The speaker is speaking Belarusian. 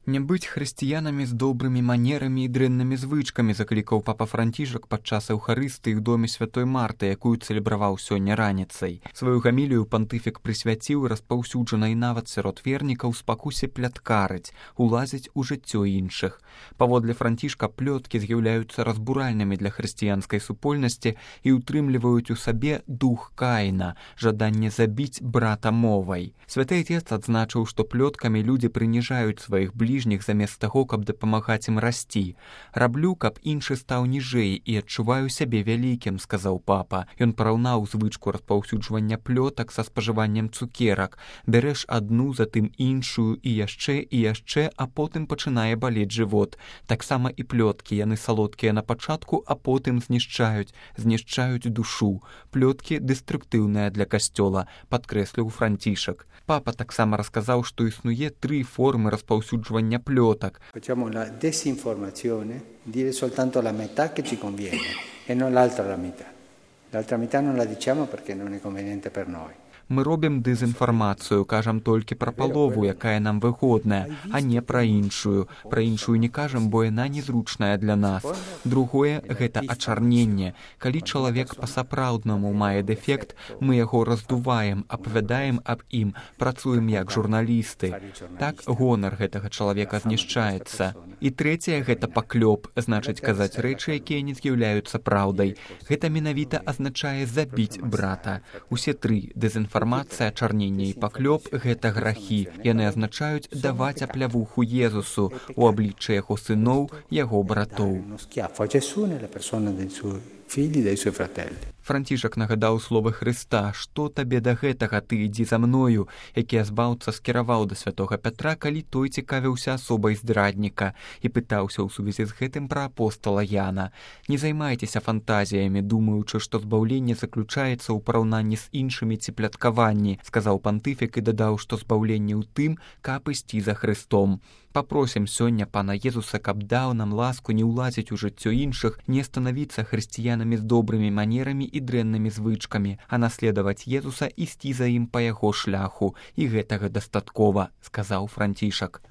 Не быць хрысціянамі з добрымі манерамі і дрэннымі звычкамі, заклікаў папа Францішак падчас эўхарыстыі ў доме святой Марты, якую цэлебраваў сёння раніцай. Сваю гамілію пантыфік прысвяціў распаўсюджанай нават сярод вернікаў спакусе пляткарыць, улазіць у жыццё іншых. Паводле Францішка плёткі з'яўляюцца разбуральнымі для хрысціянскай супольнасці і ўтрымліваюць у сабе дух Каіна, жаданне забіць брата мовай. Святы Отец адзначыў, што плёткамі людзі прыніжаюць сваіх бліжніх замест таго, каб дапамагаць ім расці. «Раблю, каб іншы стаў ніжэй і адчуваю сябе вялікім», — сказаў папа. Ён параўнаў звычку распаўсюджвання плётак са спажываннем цукерак. Бярэш адну, затым іншую і яшчэ, а потым пачынае балець жывот. Таксама і плёткі, яны салодкія на пачатку, а потым знішчаюць душу. Плёткі дэструктыўныя для касцёла, падкрэсліў Францішак. Папа таксама расказаў, што існуе 3 формы распаўсюджвання плётак. Facciamo la desinformazione, dire soltanto la metà che ci conviene e non l'altra la metà. L'altra metà non la diciamo perché non è conveniente per noi. Мы робім дэзінфармацыю, кажам толькі пра палову, якая нам выгодная, а не пра іншую. Пра іншую не кажам, бо яна незручная для нас. Другое – гэта ачарненне. Калі чалавек па-сапраўднаму мае дэфект, мы яго раздуваем, апавядаем аб ім, працуем як журналісты. Так гонар гэтага чалавека знішчаецца. І трэцяе – гэта паклёп, значыць казаць рэчы, якія не з'яўляюцца праўдай. Гэта менавіта азначае забіць брата. Усе 3 дэзінфармацыя, ачарненне і паклёп – гэта грахі. Яны азначаюць даваць аплявуху Езусу у абліччы яго сыноў, яго братоў. Францішак нагадаў словы Хрыста: «Што табе да гэтага, ты ідзі за мною», які азбаўца скіраваў да святога Пятра, калі той цікавіўся асобай здрадніка і пытаўся ў сувязі з гэтым пра апостала Яна. «Не займайцеся фантазіямі, думаючы, што збаўленне заключаецца ў параўнанні з іншымі ці пляткаванні», сказаў пантыфік і дадаў, што збаўленне ў тым, каб ісці за Хрыстом. Папросім сёння пана Езуса, каб даў нам ласку не ўлазіць у жыццё іншых, не станавіцца хрысціянамі з добрымі манерамі і дрэннымі звычкамі, а наследаваць Езуса і ісці за ім па яго шляху. І гэтага дастаткова, сказаў Францішак.